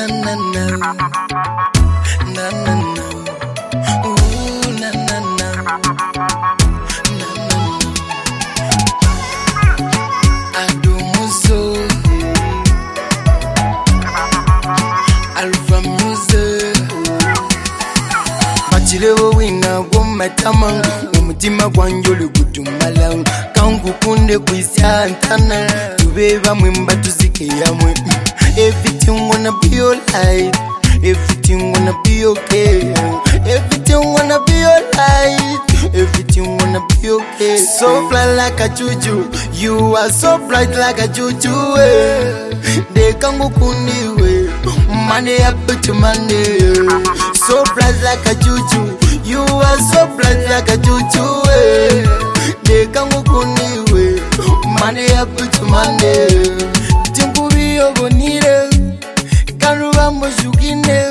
na na na, na na na, ooh na na na, na na na. Adumuzo, Alpha Music. Machilewo winga gomatama, umutima gwanjulu gutumala. Kangukunde kwisantana, tubeba mwimba tuzike yamwe. Everything wanna be alright, everything wanna be okay, everything wanna be alright, everything wanna be okay. So fly like a juju, you are so bright like a juju. De kangukundiwe, money up to money. So bright like a juju, you are so bright like a juju. De kangukundiwe, money up to money. Bonire kanubambo shukine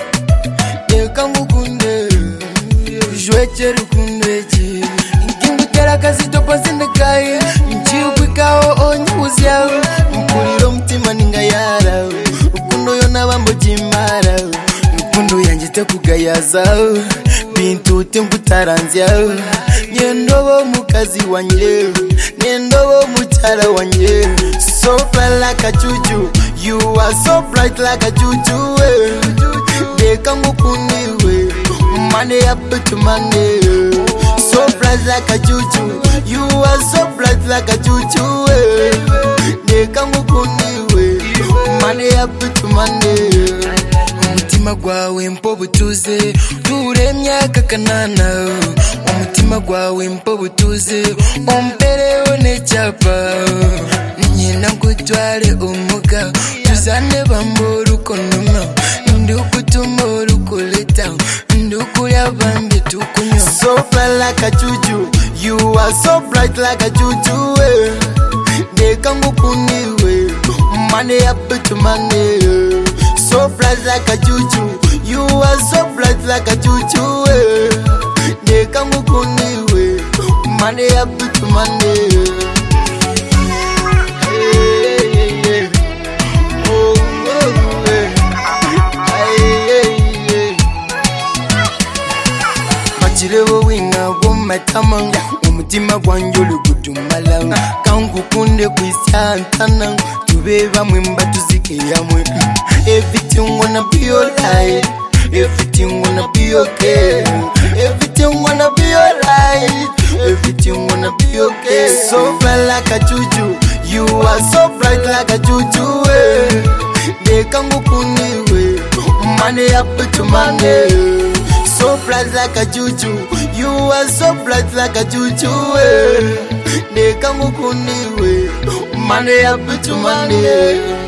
de kangukunde jweche rukundeji ngingutera kasito pasinde kai nchiukwikao onyuzya mpuliro mtima ningayara ukundo yona bambo jimara ukundo yanjite kugayaza bintu timbutaranzya nyendobo mukazi wanye nyendobo muchara wanye. So bright like a juju, you are so bright like a juju. De kangukundiwe, money up to money. So bright like a juju, you are so bright like a juju. De kangukundiwe, money up to money. Umutima gwawe mpobutuze, turemya kakanana. Umutima gwawe mpobutuze, ompereho nechapa. Nyina kutwale umuga, tuzane bamburu konono. Ndukutumuru kuleta, ndukuya bambi tukunyo. So bright like a juju, you are so bright like a juju. De kangukundiwe, money up to money. So bright like a juju, you are so bright like a juju. De kangukundiwe, money up to money. Machilewo winga gomatama, umutima gwanjulu gutumala. Kangukunde kwisantana, tubeba mwimba tuzike yamwe. Everything wanna be alright, everything wanna be okay, everything wanna be alright, everything wanna be okay. So bright like a juju, you are so bright like a juju. De kangukundiwe, money up to money. So bright like a juju, you are so bright like a juju. De kangukundiwe, money up to money.